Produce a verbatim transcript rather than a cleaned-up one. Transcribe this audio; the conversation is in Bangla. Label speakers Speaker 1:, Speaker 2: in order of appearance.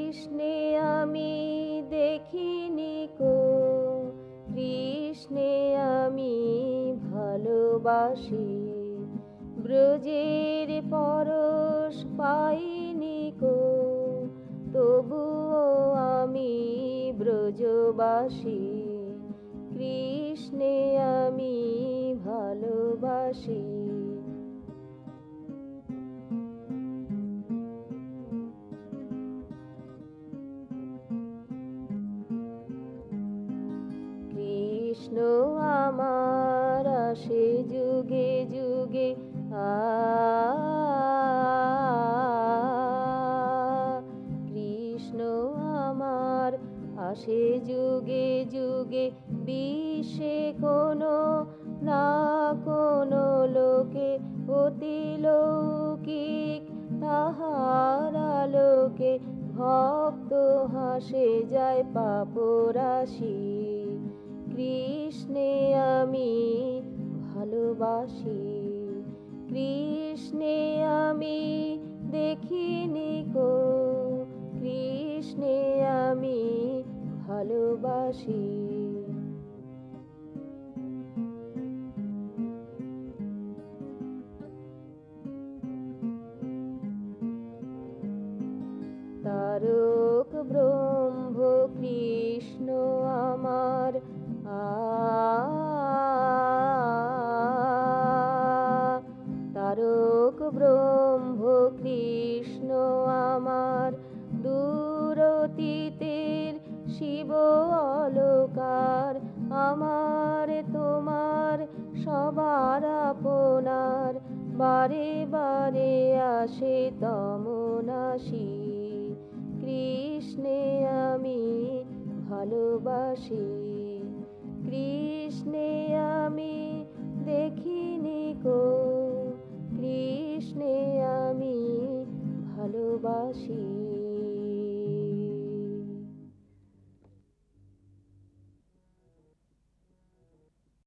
Speaker 1: কৃষ্ণে আমি দেখিনি কো, কৃষ্ণে আমি ভালোবাসি। ব্রজের পরশ পাইনি কো, তবুও আমি ব্রজবাসী। কৃষ্ণে আমি ভালোবাসি। কৃষ্ণ আমার আসে যুগে যুগে, আ কৃষ্ণ আমার আসে যুগে যুগে। বিশ্বে কোনো না কোনো লোকে অতি লৌকিক তাহার আলোকে, ভক্ত হাসে যায় পাপরাশি। কৃষ্ণে আমি ভালোবাসি। কৃষ্ণে আমি দেখিনি কো, কৃষ্ণে আমি ভালোবাসি। তারক ব্রহ্ম কৃষ্ণ আমার, আ তারক ব্রহ্ম কৃষ্ণ আমার, দূর অতীতের শিব অলকার। আমার তোমার সবার আপনার, বারে বারে আসে তমনাসি। কৃষ্ণে আমি ভালোবাসি। কৃষ্ণে আমি দেখিনি কো, কৃষ্ণে আমি ভালোবাসি।